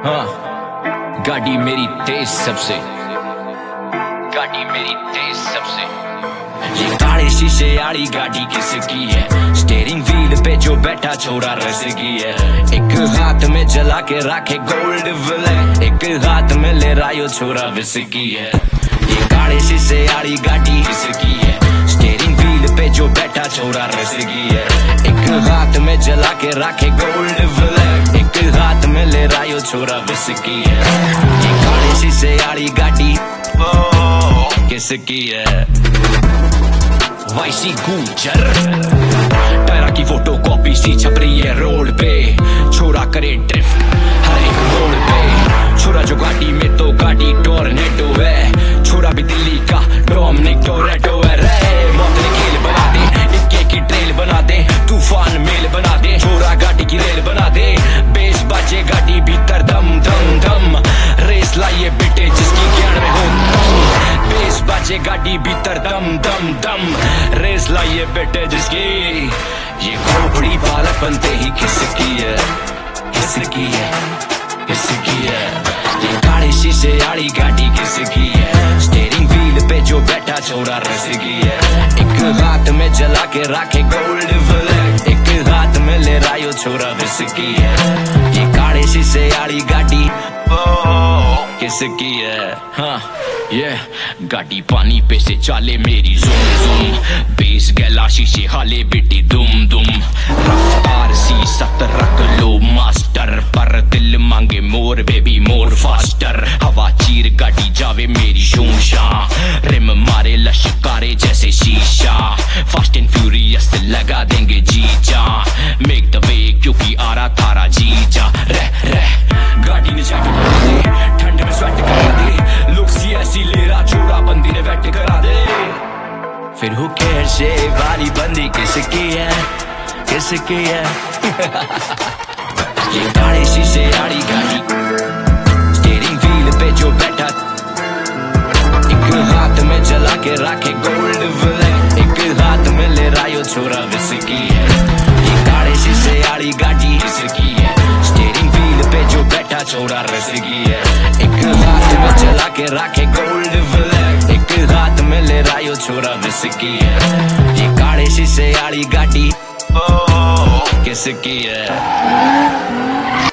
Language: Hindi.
हाँ, गाड़ी मेरी तेज सबसे, गाड़ी मेरी तेज सबसे। ये काले शीशे आड़ी गाड़ी किसकी है? स्टीयरिंग व्हील पे जो बैठा छोरा रसगी है। एक हाथ में जला के राखे गोल्ड विले, एक हाथ में ले रायो छोरा विस्की है। ये काले शीशे आड़ी गाड़ी किसकी है? स्टीयरिंग व्हील पे जो बैठा छोरा रसगी है। एक हाथ में जला के राखे गोल्ड विले, एक हाथ में ले रायो छोरा विस्की है। ये काले शीशे आड़ी गाड़ी किसकी है? वाईसी गुजर टायरा की फोटो कॉपी सी छप रही है रोड पे। छोरा करे ड्रिफ्ट हर एक रोड पे। छोरा जो गाड़ी में तो गाड़ी टोर्नेडो है। छोरा भी दिल्ली का डोमिनिक टोरेटो है रे। मौत ने खेल बना दे, इक्के की ट्रेल बना दे, तूफान मेल बना दे। छोरा गाड़ी की रेल बना दे, बेस बाजे गाड़ी भीतर दम दम दम। रेस लाइए बेटे जिसकी ज्ञान में हो, बेस बाजे गाड़ी भीतर दम दम दम। रेस लाइए बेटे जिसकी ये खोपड़ी बालक बनते ही किसकी है? किसकी है? किसकी है? ये काले शीशे आड़ी गाड़ी किसकी है? स्टीयरिंग व्हील पे जो बैठा छोरा रसगी है। एक हाथ में जला के राखे गोल्ड विले, एक हाथ में ले रायो छोरा विस्की है। ये काले शीशे आड़ी गाड़ी किसकी है? हाँ ये गाड़ी पानी पे से चाले मेरी जुम जुम। बेस गैला शीशे हाले बेटी दुम दुम। रफ्तार सी 70 रख लो मास्टर, पर दिल मांगे मोर बेबी मोर फास्टर। हवा चीर गाड़ी जावे मेरी शूशा, रिम मारे लश्कारे जैसे शीशा। फास्ट एंड फ्यूरियस लगा देंगे जीजा, मेक द वे क्योंकि आ रहा थारा जीजा। रह रह गाड़ी ने जैकेट लगा दे, ठंड में स्वेट करा दे। लुक सी ऐसी ले रहा छोरा बंदी ने वेट करा दे। फिर हो कैसे बारी बंदी किसकी है? किसकी है? ये काले शीशे आड़ी गाड़ी, स्टीयरिंग व्हील पे जो बैठा, एक हाथ में जला के राखे गोल्ड विले, एक हाथ में ले रायो छोरा विस्की है। ये काले शीशे आड़ी गाड़ी किसकी है? स्टीयरिंग व्हील पे जो बैठा छोरा रसगी है। एक हाथ में जला के राखे गोल्ड विले, एक हाथ में ले रायो छोरा विस्की है। ये काले शीशे आड़ी गाड़ी किसकी है?